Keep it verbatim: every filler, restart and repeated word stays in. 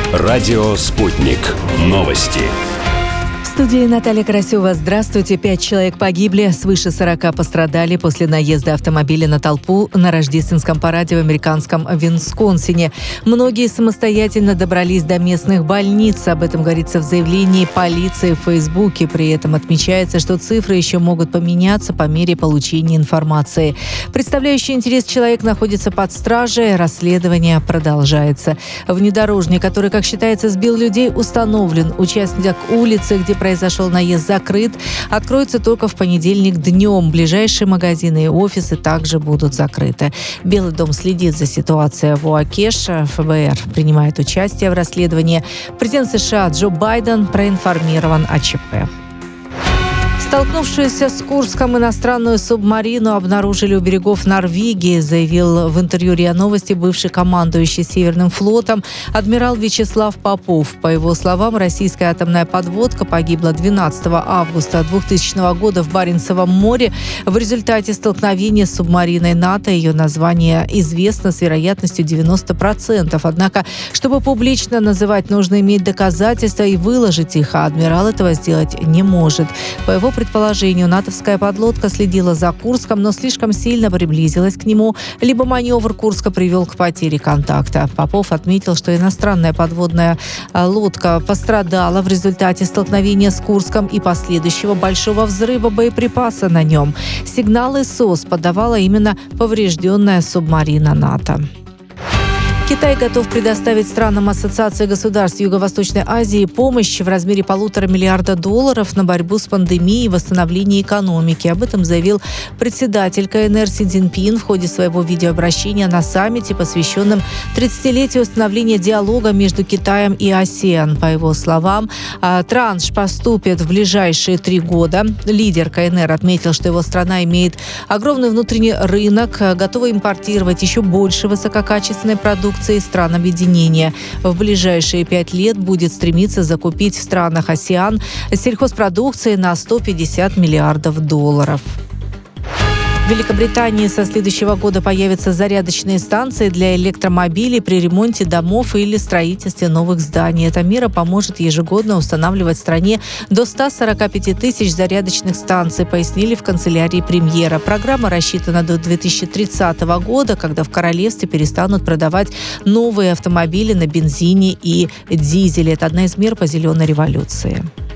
Радио «Спутник». Новости. В студии Наталья Карасева. Здравствуйте. Пять человек погибли, свыше сорока пострадали после наезда автомобиля на толпу на рождественском параде в американском Висконсине. Многие самостоятельно добрались до местных больниц. Об этом говорится в заявлении полиции в Фейсбуке. При этом отмечается, что цифры еще могут поменяться по мере получения информации. Представляющий интерес человек находится под стражей. Расследование продолжается. Внедорожник, который, как считается, сбил людей, установлен. Участок улицы, где произошел наезд, закрыт. Откроется только в понедельник днем. Ближайшие магазины и офисы также будут закрыты. Белый дом следит за ситуацией в Уакеш. эф бэ эр принимает участие в расследовании. Президент США Джо Байден проинформирован о ЧП. Столкнувшуюся с Курском иностранную субмарину обнаружили у берегов Норвегии, заявил в интервью РИА Новости бывший командующий Северным флотом адмирал Вячеслав Попов. По его словам, российская атомная подводка погибла двенадцатого августа двухтысячного года в Баренцевом море в результате столкновения с субмариной НАТО. Ее название известно с вероятностью девяносто процентов. Однако, чтобы публично называть, нужно иметь доказательства и выложить их, а адмирал этого сделать не может. По его предположению, натовская подлодка следила за Курском, но слишком сильно приблизилась к нему, либо маневр Курска привел к потере контакта. Попов отметил, что иностранная подводная лодка пострадала в результате столкновения с Курском и последующего большого взрыва боеприпаса на нем. Сигналы СОС подавала именно поврежденная субмарина НАТО. Китай готов предоставить странам Ассоциации государств Юго-Восточной Азии помощь в размере полутора миллиарда долларов на борьбу с пандемией и восстановление экономики. Об этом заявил председатель ка эн эр Си Цзиньпин в ходе своего видеообращения на саммите, посвященном тридцатилетию установления диалога между Китаем и АСЕАН. По его словам, транш поступит в ближайшие три года. Лидер ка эн эр отметил, что его страна имеет огромный внутренний рынок, готова импортировать еще больше высококачественной продукции из стран объединения. В ближайшие пять лет будет стремиться закупить в странах АСЕАН сельхозпродукции на сто пятьдесят миллиардов долларов. В Великобритании со следующего года появятся зарядочные станции для электромобилей при ремонте домов или строительстве новых зданий. Эта мера поможет ежегодно устанавливать в стране до ста сорока пяти тысяч зарядочных станций, пояснили в канцелярии премьера. Программа рассчитана до две тысячи тридцатого года, когда в королевстве перестанут продавать новые автомобили на бензине и дизеле. Это одна из мер по зеленой революции.